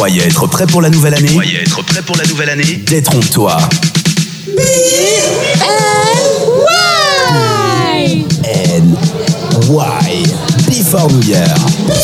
croyais être prêt pour la nouvelle année? Détrompe-toi. N-Y. Before New Year.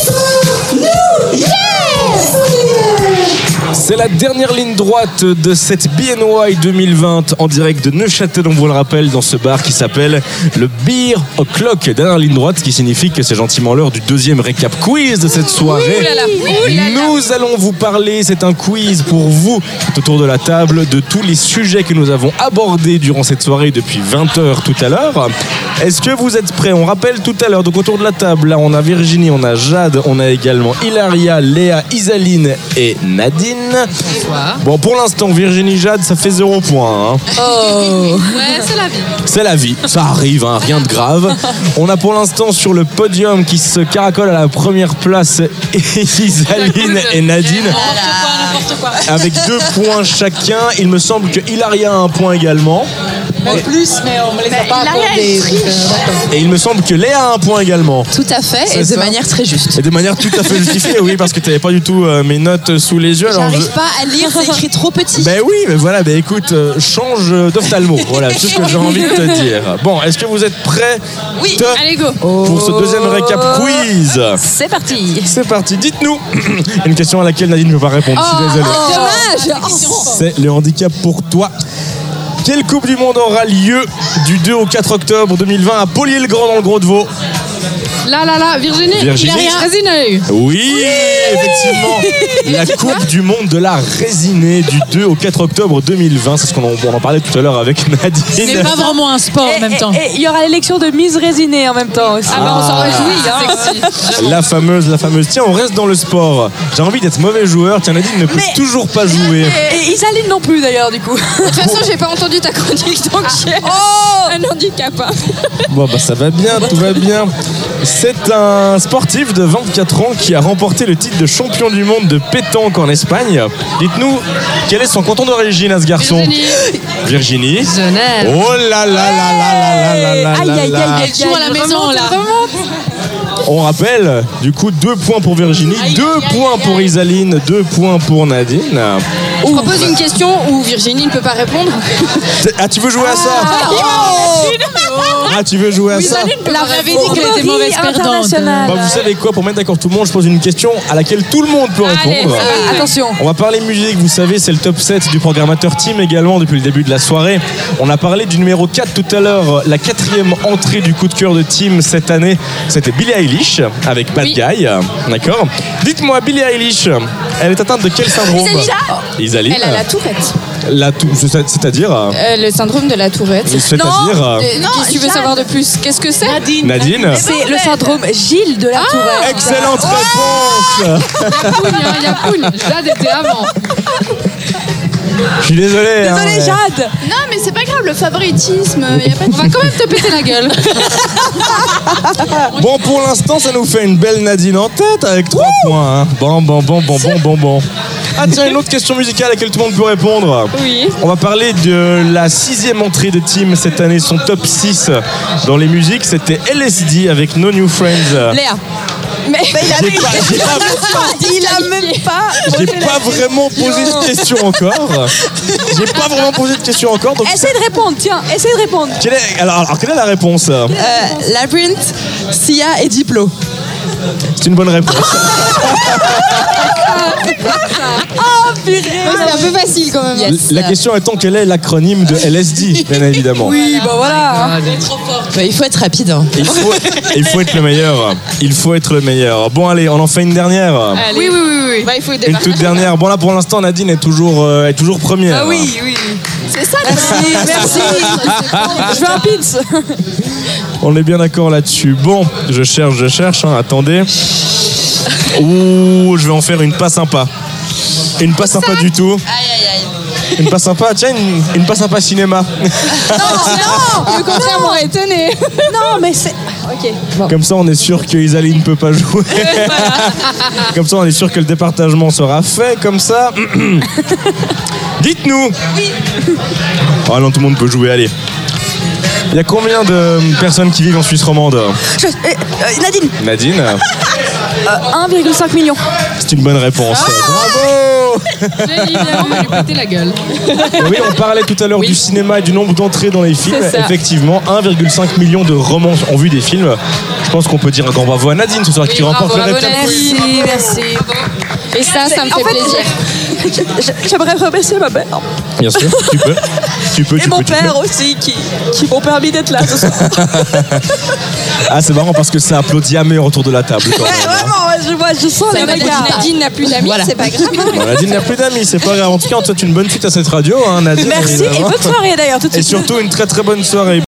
C'est la dernière ligne droite de cette BNY 2020 en direct de Neuchâtel, on vous le rappelle, dans ce bar qui s'appelle le Beer O'Clock. Dernière ligne droite, ce qui signifie que c'est gentiment l'heure du deuxième récap quiz de cette soirée. Nous allons vous parler, c'est un quiz pour vous autour de la table, de tous les sujets que nous avons abordés durant cette soirée depuis 20h tout à l'heure. Est-ce que vous êtes prêts? On rappelle tout à l'heure, donc autour de la table, là on a Virginie, on a Jade, on a également Hilaria, Léa, Isaline et Nadine. Bonsoir. Bon, pour l'instant, Virginie, Jade, ça fait 0 point. Hein. Oh. Ouais, c'est la vie. C'est la vie, ça arrive, hein, rien de grave. On a pour l'instant sur le podium qui se caracole à la première place Isaline et Nadine. N'importe quoi. Avec 2 points chacun. Il me semble que Hilaria a un point également. Plus, mais on me les a pas accordés. Et il me semble que Léa a un point également. Tout à fait, C'est et de ça. manière très juste. Et de manière tout à fait justifiée, oui, parce que tu n'avais pas du tout mes notes sous les yeux. Alors J'arrive pas à lire, c'est écrit trop petit. Ben oui, mais voilà, ben écoute, change d'ophtalmo. Voilà, c'est ce que j'ai envie de te dire. Bon, est-ce que vous êtes prêts? Oui, allez go. Pour ce deuxième récap quiz. C'est parti. C'est parti, dites-nous. Une question à laquelle Nadine ne peut pas répondre, je suis désolé. Dommage. C'est le handicap pour toi. Quelle Coupe du Monde aura lieu du 2 au 4 octobre 2020 à Polier-le-Grand dans le Gros-de-Vaud? Là, Virginie. Virginie. Résineux. Oui, effectivement. La Coupe du Monde de la résinée du 2 au 4 octobre 2020. C'est ce qu'on en parlait tout à l'heure avec Nadine. C'est pas vraiment un sport en même temps. Et il y aura l'élection de Miss Résinée en même temps aussi. Ah bah on s'en réjouit, hein. La fameuse. Tiens, on reste dans le sport. J'ai envie d'être mauvais joueur. Tiens, Nadine ne peut toujours pas jouer. Et Isaline non plus d'ailleurs du coup. De toute façon, j'ai pas entendu ta chronique, donc j'ai un handicap. Hein. Bon, bah ça va bien, tout va bien. C'est un sportif de 24 ans qui a remporté le titre de champion du monde de pétanque en Espagne. Dites-nous, quel est son canton d'origine à ce garçon? Virginie. Genève. Oh là là là là là là là là Aïe, aïe, là. aïe, Elle joue à la maison, là. On rappelle, du coup, 2 points pour Virginie, 2 points pour Isaline, 2 points pour Nadine. Je propose une question où Virginie ne peut pas répondre. Ah, tu veux jouer à ça? Ah, tu veux jouer à ça? La avait dit qu'elle était mauvaise perdante. Bah, vous savez quoi, pour mettre d'accord tout le monde, je pose une question à laquelle tout le monde peut répondre. Attention. On va parler musique, vous savez, c'est le top 7 du programmateur Team également depuis le début de la soirée. On a parlé du numéro 4 tout à l'heure, la 4e entrée du coup de cœur de Team cette année, c'était Billie Eilish avec Bad Guy. D'accord. Dites-moi, Billie Eilish, elle est atteinte de quel syndrome? Isaline. Elle a la tourette. C'est-à-dire Le syndrome de la tourette. C'est-à-dire Qu'est-ce que tu veux savoir de plus? Qu'est-ce que c'est? Nadine. C'est le syndrome Gilles de la Tourette. Excellente réponse. Il y a Poune. Jade était avant. Je suis désolé. Désolée Jade. Non, mais c'est pas grave, le favoritisme. On va quand même te péter la gueule. Bon, pour l'instant, ça nous fait une belle Nadine en tête avec 3 points. Hein. Bon. Ah tiens, une autre question musicale à laquelle tout le monde peut répondre. Oui. On va parler de la 6e entrée de Team cette année, son top 6 dans les musiques. C'était LSD avec No New Friends. Léa. Mais il a même pas. J'ai pas vraiment posé de question encore. Donc Essaye de répondre, tiens, essaye de répondre. alors, quelle est la réponse? Labyrinth, Sia et Diplo. C'est une bonne réponse. Oh purée. C'est un peu facile quand même. Yes. La question étant quel est l'acronyme de LSD, bien évidemment. Oui, bah voilà. Il faut être rapide. Hein. Il faut être le meilleur. Il faut être le meilleur. Bon, allez, on en fait une dernière. Oui. Bah, il faut Une toute dernière. Bon, là, pour l'instant, Nadine est toujours première. Ah oui. C'est ça. Merci. Je veux un pins. On est bien d'accord là-dessus. Bon, je cherche. Hein, attendez. Ouh, je vais en faire une pas sympa. Une pas sympa du tout. Aïe. Une pas sympa. Tiens, une pas sympa cinéma. Non. Le contraire m'aurait étonné. Non, mais c'est. Ok. Bon. Comme ça, on est sûr que Isaline ne peut pas jouer. Comme ça, on est sûr que le départagement sera fait. Comme ça. Dites-nous. Oui. Ah non, tout le monde peut jouer. Allez. Il y a combien de personnes qui vivent en Suisse romande? Nadine. Nadine. 1,5 million. C'est une bonne réponse. Bravo. Évidemment, on va lui péter la gueule. Oui, on parlait tout à l'heure du cinéma et du nombre d'entrées dans les films. C'est ça. Effectivement, 1,5 million de romans ont vu des films. Je pense qu'on peut dire un grand bravo à Nadine ce soir qui remporte le bravo, Red Cap. Merci. Et ça me fait plaisir. J'aimerais remercier ma mère Bien sûr, tu peux. et mon père aussi qui m'ont permis d'être là ce soir. Ah, c'est marrant parce que ça applaudit à mère autour de la table. Quand Ouais, même, hein. vraiment, je sens les regards. Nadine n'a plus d'amis, c'est pas grave. Bon, Nadine n'a plus d'amis, c'est pas grave. En tout cas, on te souhaite une bonne suite à cette radio, hein, Nadine. Merci et évidemment. bonne soirée d'ailleurs tout de Et suite. surtout une très très bonne soirée.